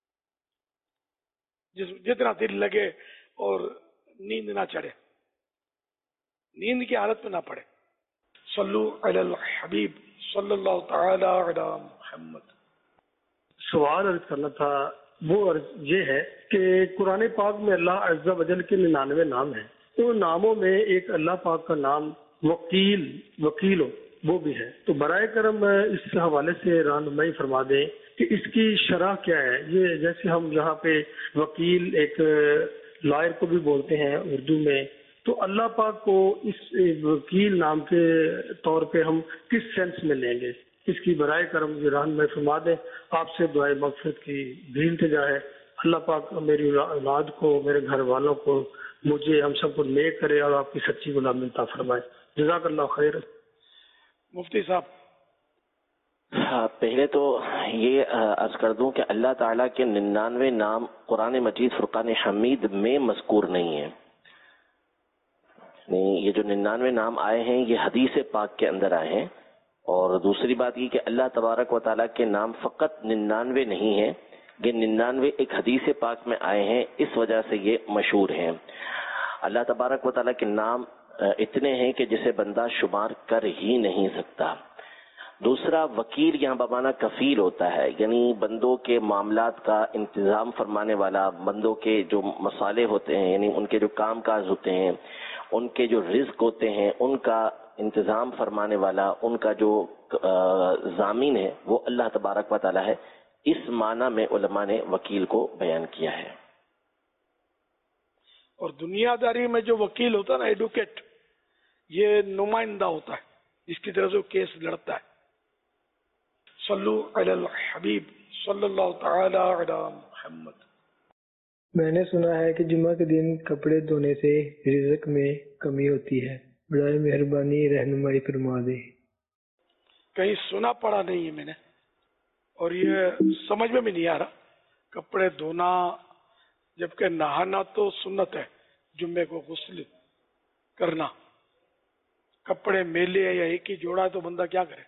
Speaker 2: جتنا دل لگے اور نیند نہ چڑھے، نیند کی حالت میں نہ پڑے. صلو علی الحبیب صلی اللہ تعالی علی محمد.
Speaker 16: سوال عرض کرنا تھا، وہ عرض یہ ہے کہ قرآن پاک میں اللہ عز و جل کے 99 نام ہیں. ان ناموں میں ایک اللہ پاک کا نام وکیل وہ بھی ہے. تو برائے کرم اس حوالے سے رہنمائی فرما دیں کہ اس کی شرح کیا ہے. یہ جیسے ہم یہاں پہ وکیل ایک لائر کو بھی بولتے ہیں اردو میں، تو اللہ پاک کو اس وکیل نام کے طور پہ ہم کس سینس میں لیں گے؟ اس کی برائے کرم یہ رہنمائی فرما دیں. آپ سے دعائے مغفرت کی بھی التجا ہے. اللہ پاک میری اولاد کو، میرے گھر والوں کو، مجھے، ہم سب کو نیک کرے اور آپ کی سچی غلامی عطا فرمائے. جزاک اللہ خیر.
Speaker 2: مفتی صاحب،
Speaker 13: پہلے تو یہ عرض کر دوں کہ اللہ تعالیٰ کے 99 نام قرآن مجید فرقان حمید میں مذکور نہیں ہیں. یہ جو 99 نام آئے ہیں یہ حدیث پاک کے اندر آئے ہیں. اور دوسری بات یہ کہ اللہ تبارک و تعالیٰ کے نام فقط 99 نہیں ہیں، یہ 99 ایک حدیث پاک میں آئے ہیں، اس وجہ سے یہ مشہور ہیں. اللہ تبارک و تعالیٰ کے نام اتنے ہیں کہ جسے بندہ شمار کر ہی نہیں سکتا. دوسرا، وکیل یہاں بمانا کفیل ہوتا ہے، یعنی بندوں کے معاملات کا انتظام فرمانے والا، بندوں کے جو مسالے ہوتے ہیں، یعنی ان کے جو کام کاج ہوتے ہیں، ان کے جو رزق ہوتے ہیں، ان کا انتظام فرمانے والا، ان کا جو ضامن ہے وہ اللہ تبارک و تعالیٰ ہے. اس معنی میں علماء نے وکیل کو بیان کیا ہے.
Speaker 2: اور دنیا داری میں جو وکیل ہوتا ہے نا، ایڈوکیٹ، یہ نمائندہ ہوتا ہے، اس کی طرف سے وہ کیس لڑتا ہے. صلو علی الحبیب صلی اللہ تعالی علی محمد.
Speaker 9: میں نے سنا ہے کہ جمعہ کے دن کپڑے دھونے سے رزق میں کمی ہوتی ہے، برائے مہربانی رہنمائی فرما دے.
Speaker 2: کہیں سنا پڑا نہیں ہے میں نے، اور یہ سمجھ میں بھی نہیں آ رہا. کپڑے دھونا جبکہ نہانا تو سنت ہے، جمعے کو غسل کرنا. کپڑے میلے یا ایک ہی جوڑا ہے تو بندہ کیا کرے؟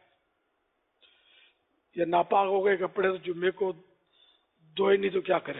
Speaker 2: یا ناپاک ہو گئے کپڑے تو جمعے کو دھوئے نہیں تو کیا کرے؟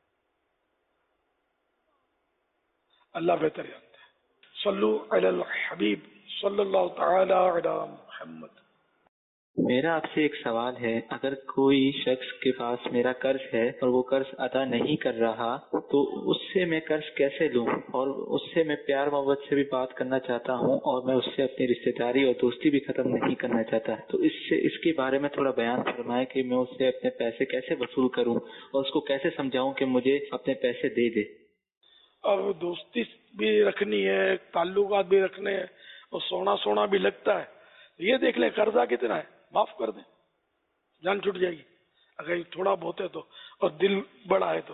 Speaker 2: اللہ بہتر جانتا ہے. صلو علی الحبیب صلی اللہ تعالی علی محمد.
Speaker 17: میرا آپ سے ایک سوال ہے، اگر کوئی شخص کے پاس میرا قرض ہے اور وہ قرض ادا نہیں کر رہا تو اس سے میں قرض کیسے لوں؟ اور اس سے میں پیار محبت سے بھی بات کرنا چاہتا ہوں اور میں اس سے اپنی رشتہ داری اور دوستی بھی ختم نہیں کرنا چاہتا. تو اس کے بارے میں تھوڑا بیان فرمائے کہ میں اس سے اپنے پیسے کیسے وصول کروں اور اس کو کیسے سمجھاؤں کہ مجھے اپنے پیسے دے دے.
Speaker 2: اب دوستی بھی رکھنی ہے، تعلقات بھی رکھنے ہیں، اور سونا بھی لگتا ہے. یہ دیکھ لیں قرضہ کتنا ہے، معاف کر دیں، جان چھوٹ جائے گی. اگر تھوڑا بہت ہے تو، اور دل بڑا ہے تو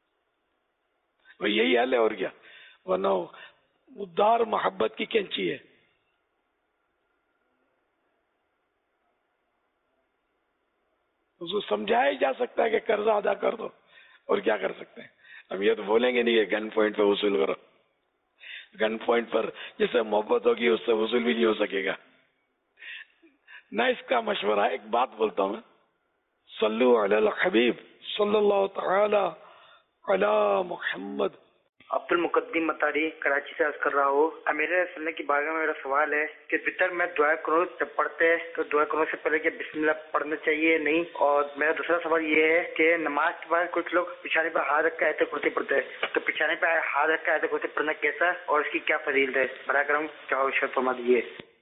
Speaker 2: یہی حل ہے، اور کیا. ورنہ ادار محبت کی کینچی ہے. اس کو سمجھایا ہی جا سکتا ہے کہ قرضہ ادا کر دو، اور کیا کر سکتے ہیں. اب یہ تو بولیں گے نہیں کہ گن پوائنٹ پہ وصول کرو. گن پوائنٹ پر جس سے محبت ہوگی اس سے وصول بھی نہیں ہو سکے گا. نہ اس کا مشورہ. ایک بات بولتا ہوں میں، صلو علی الحبیب صلی اللہ تعالی علی محمد.
Speaker 18: عبد المقدم مطاری کراچی سے عرض کر رہا ہوں. امیر سنت کی بارگاہ میں میرا سوال ہے کہ وطر میں دعائے قنوت جب پڑھتے ہیں تو دعائے قنوت سے پہلے کہ بسم اللہ پڑھنا چاہیے نہیں؟ اور میرا دوسرا سوال یہ ہے کہ نماز کے بعد کچھ لوگ پچھانے پر ہاتھ رکھ کے آیت کرسی پڑھتے ہیں، تو پچھانے پہ ہاتھ رکھ کے آیت کرسی پڑھنا کیسا اور اس کی کیا فضیلت ہے؟ براہ کرم جواب ارشاد فرما دیجیے.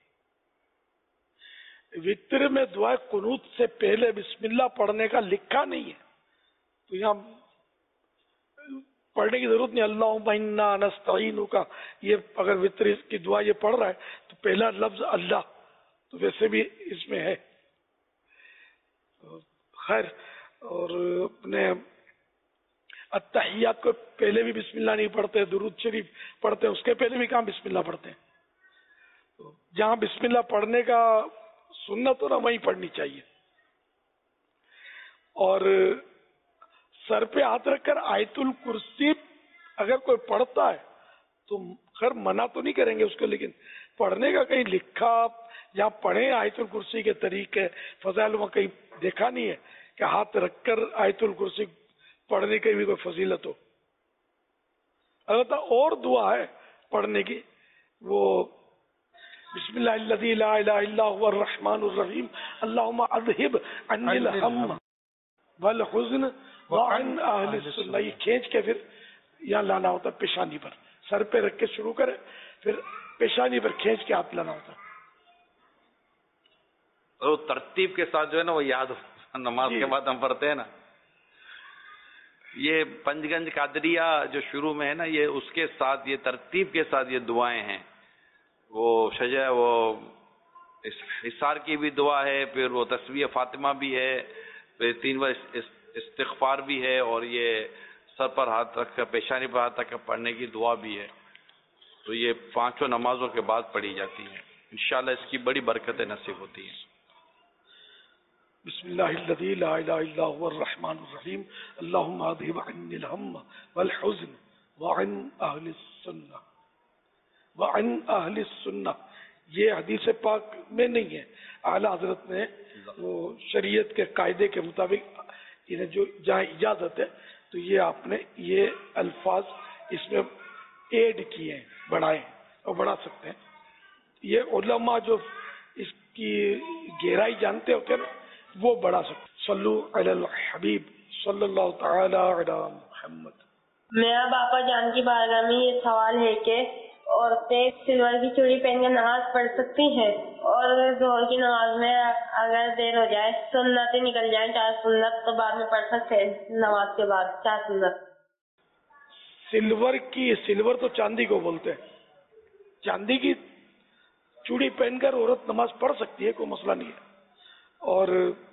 Speaker 2: وطر میں دعائے قنوت سے پہلے بسم اللہ پڑھنے کا لکھا نہیں ہے، تو یہاں پڑھنے کی ضرورت نہیں. اللہم انا نستعینک کا یہ اگر وطر کی دعا یہ پڑھ رہا ہے تو پہلا لفظ اللہ تو ویسے بھی اس میں ہے. خیر، اور اپنے التحیات کو پہلے بھی بسم اللہ نہیں پڑھتے، درود شریف پڑھتے، اس کے پہلے بھی کہاں بسم اللہ پڑھتے ہیں. جہاں بسم اللہ پڑھنے کا سنت ہو نا وہیں پڑھنی چاہیے. اور سر پہ ہاتھ رکھ کر آیت الکرسی اگر کوئی پڑھتا ہے تو خیر منع تو نہیں کریں گے اس کو، لیکن پڑھنے کا کہیں لکھا یا پڑھیں آیت الکرسی کے طریقے فضائل میں کہیں دیکھا نہیں ہے کہ ہاتھ رکھ کر آیت الکرسی پڑھنے کی بھی کوئی فضیلت ہو. البتہ اور دعا ہے پڑھنے کی، وہ بسم اللہ الذی لا الہ الا هو الرحمن الرحیم اللہم اذہب عنی الہم والحزن وعن اہل السنہ. یہ کھینچ کے پھر یہاں لانا ہوتا ہے پیشانی پر، سر پہ رکھ کے شروع کرے پھر پیشانی پر کھینچ کے ہاتھ لانا ہوتا ہے.
Speaker 6: اور ترتیب کے ساتھ جو ہے نا وہ یاد نماز کے بعد ہم پڑھتے ہیں نا، یہ پنج گنج قادریہ جو شروع میں ہے نا، یہ اس کے ساتھ یہ ترتیب کے ساتھ یہ دعائیں ہیں. وہ شجع وہ حصار کی بھی دعا ہے، پھر وہ تسبیح فاطمہ بھی ہے، پھر 3 بار استغفار بھی ہے، اور یہ سر پر ہاتھ رکھ کر پیشانی پر ہاتھ رکھ کر پڑھنے کی دعا بھی ہے. تو یہ 5 نمازوں کے بعد پڑھی جاتی ہیں. انشاءاللہ اس کی بڑی برکتیں نصیب ہوتی ہیں.
Speaker 2: بسم اللہ الذی لا الہ الا هو الرحمن الرحیم اللہم اذہب عنی الہم والحزن وعن اہل السنہ وعن اہل السنہ. یہ حدیث پاک میں نہیں ہے، اعلیٰ حضرت نے وہ شریعت کے قاعدے کے مطابق انہیں جو جہاں اجازت ہے تو یہ آپ نے یہ الفاظ اس میں ایڈ کیے ہیں، بڑھائے اور بڑھا سکتے ہیں. یہ علماء جو اس کی گہرائی جانتے ہوتے ہیں نا وہ بڑھا سکتے. صلو علی الحبیب صلی اللہ تعالی علی محمد.
Speaker 19: میرا باپا جان کی بارگاہ میں یہ سوال ہے کہ عورتیں سلور کی چوڑی پہن کر نماز پڑھ سکتی ہیں، اور ظہر کی نماز میں اگر دیر ہو جائے سنتیں نکل جائیں 4 سنت تو بعد میں پڑھ سکتے ہیں نماز کے بعد 4 سنت.
Speaker 2: سلور تو چاندی کو بولتے ہیں، چاندی کی چوڑی پہن کر عورت نماز پڑھ سکتی ہے، کوئی مسئلہ نہیں ہے. اور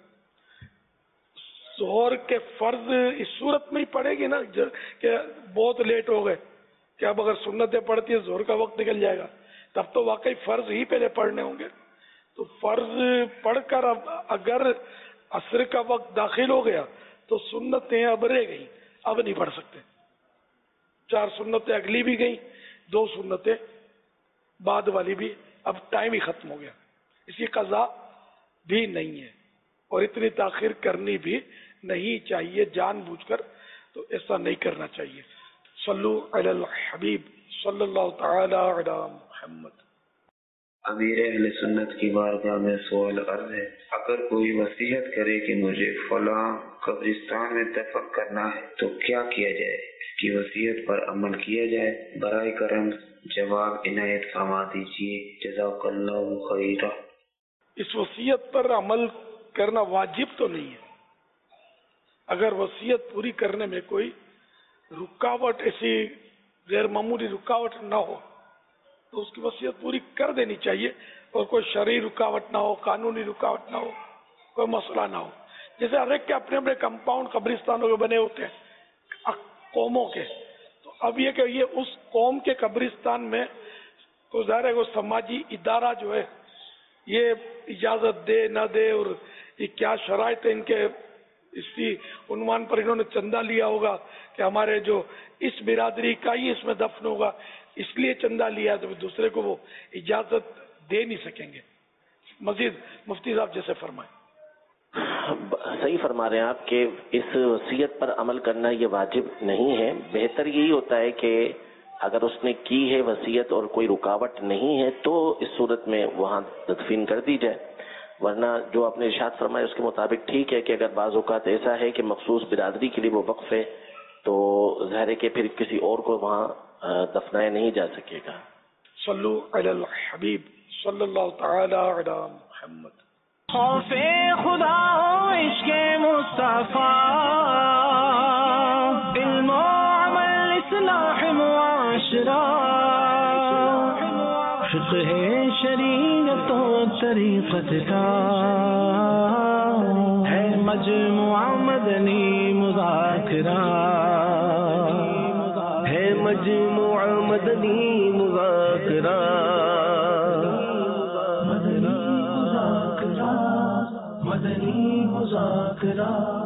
Speaker 2: ظہر کے فرض اس صورت میں ہی پڑے گی نا کہ بہت لیٹ ہو گئے کہ اب اگر سنتیں پڑھتی ہے ظہر کا وقت نکل جائے گا، تب تو واقعی فرض ہی پہلے پڑھنے ہوں گے. تو فرض پڑھ کر اب اگر عصر کا وقت داخل ہو گیا تو سنتیں اب رہ گئی، اب نہیں پڑھ سکتے. 4 سنتیں اگلی بھی گئی، 2 سنتیں بعد والی بھی، اب ٹائم ہی ختم ہو گیا. اس کی قضا بھی نہیں ہے اور اتنی تاخیر کرنی بھی نہیں چاہیے جان بوجھ کر، تو ایسا نہیں کرنا چاہیے. صلو علی الحبیب صلی اللہ تعالی علی محمد.
Speaker 20: امیر اہل سنت کی بارگاہ میں سوال عرض ہے، اگر کوئی وصیت کرے کہ مجھے فلاں قبرستان میں دفن کرنا ہے تو کیا کیا جائے؟ اس کی وصیت پر عمل کیا جائے؟ برائے کرم جواب عنایت فرما دیجیے، جزاک اللہ خیرہ.
Speaker 2: اس وصیت پر عمل کرنا واجب تو نہیں ہے. اگر وصیت پوری کرنے میں کوئی رکاوٹ، ایسی غیر معمولی رکاوٹ نہ ہو تو اس کی وصیت پوری کر دینی چاہیے، اور کوئی شرعی رکاوٹ نہ ہو، قانونی رکاوٹ نہ ہو، کوئی مسئلہ نہ ہو. جیسے ہر ایک کے اپنے اپنے کمپاؤنڈ قبرستانوں کے بنے ہوتے ہیں قوموں کے، تو اب یہ کہ یہ اس قوم کے قبرستان میں تو ظاہر ہے وہ سماجی ادارہ جو ہے یہ اجازت دے نہ دے، اور یہ کیا شرائط ہے ان کے، اسی عنوان پر انہوں نے چندہ لیا ہوگا کہ ہمارے جو اس برادری کا ہی اس میں دفن ہوگا اس لیے چندہ لیا، تو دوسرے کو وہ اجازت دے نہیں سکیں گے. مزید مفتی صاحب جیسے فرمائیں.
Speaker 13: صحیح فرما رہے ہیں آپ کہ اس وصیت پر عمل کرنا یہ واجب نہیں ہے. بہتر یہی ہوتا ہے کہ اگر اس نے کی ہے وصیت اور کوئی رکاوٹ نہیں ہے تو اس صورت میں وہاں تدفین کر دی جائے. ورنہ جو آپ نے ارشاد فرمایا اس کے مطابق ٹھیک ہے کہ اگر بعض اوقات ایسا ہے کہ مخصوص برادری کے لیے وہ وقف ہے تو ظاہر ہے کہ پھر کسی اور کو وہاں دفنایا نہیں جا سکے گا.
Speaker 2: صلو علی الحبیب صلی اللہ تعالی علی محمد.
Speaker 1: خوف خدا و عشق مصطفیٰ، علم و عمل اصلاح معاشرہ، فقہ شریعت و طریقت کا ہے مجموعہ مدنی مذاکرہ، ہے مجموعہ مدنی مذاکرہ. مدنی مذاکرہ